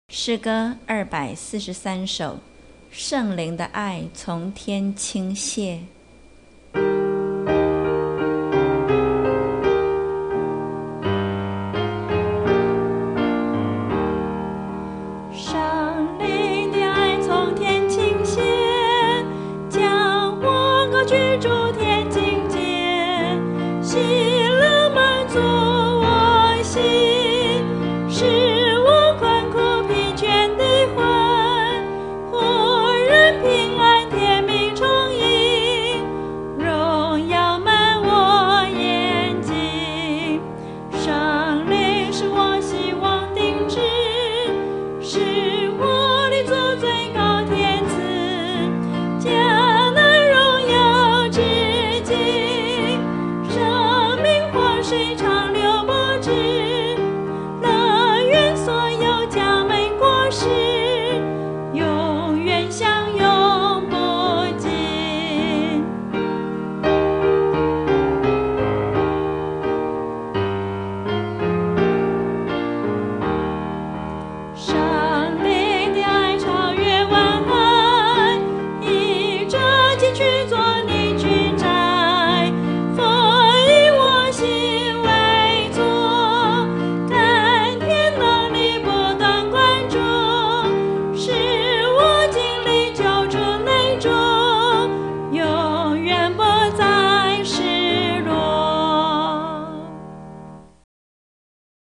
诗歌243首，圣灵的爱从天倾泻。圣灵的爱从天倾泻，将我高举诸天境界，喜乐满足我心，使我困苦疲倦的魂忽然平安甜蜜充盈，荣耀满我眼睛。圣灵是我希望定旨，是我立足最高天赐，将那荣耀至极，生命活水长流不止，乐园所有佳美果实，永远享用不尽。圣灵的爱超越万爱，以这金曲作